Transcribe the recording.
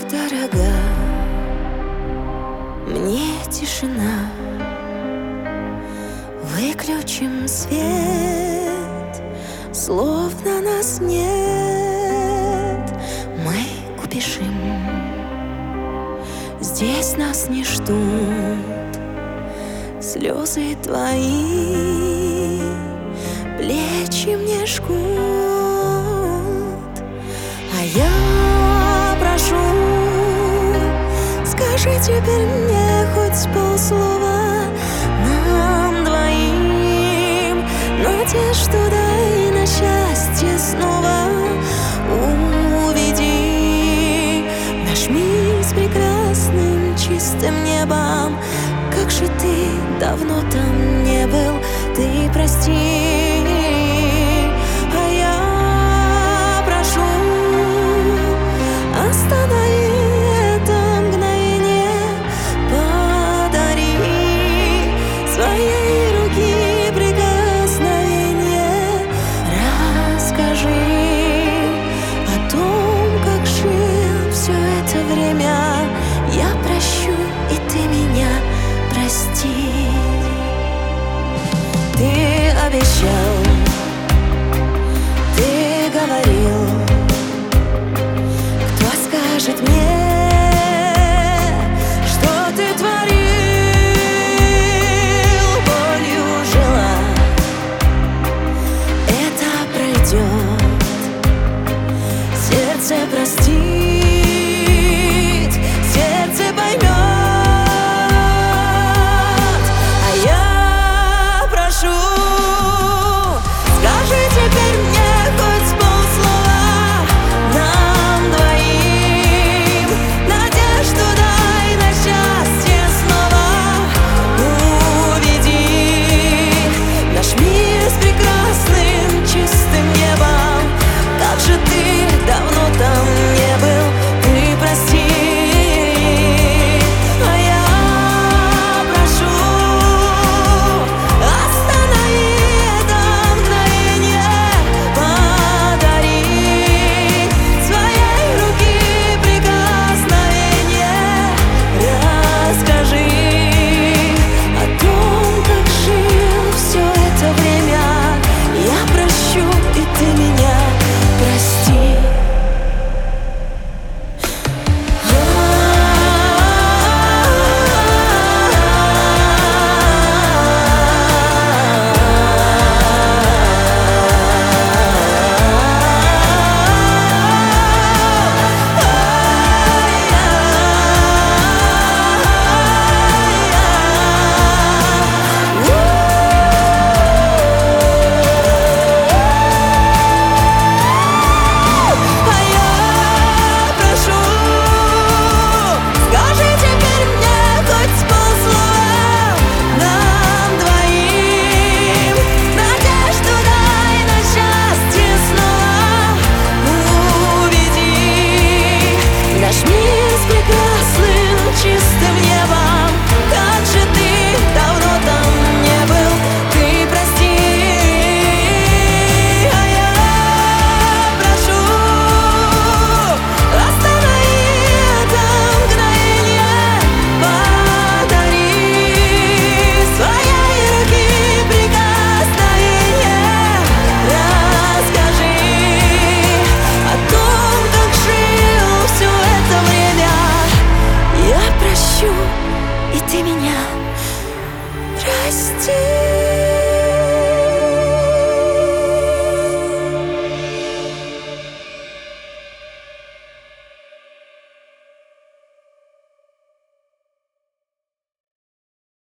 дорога мне тишина. Выключим свет, словно нас нет. Мы убежим, здесь нас не ждут. Слезы твои плечи мне жгут. А я прошу, скажи теперь мне хоть полслова. Нам двоим надежду дай на счастье снова. Уведи наш мир с прекрасным чистым небом. Как же ты давно там не был, ты прости. А я прошу, останови это мгновение. Подари своей руки прикосновение. Расскажи о том, как жил все это время. Я прощу, и ты меня прости. Ты обещал, ты говорил, кто скажет мне, что ты творил. Болью жила, это пройдет. Сердце простит, сердце поймет. И ты меня прости.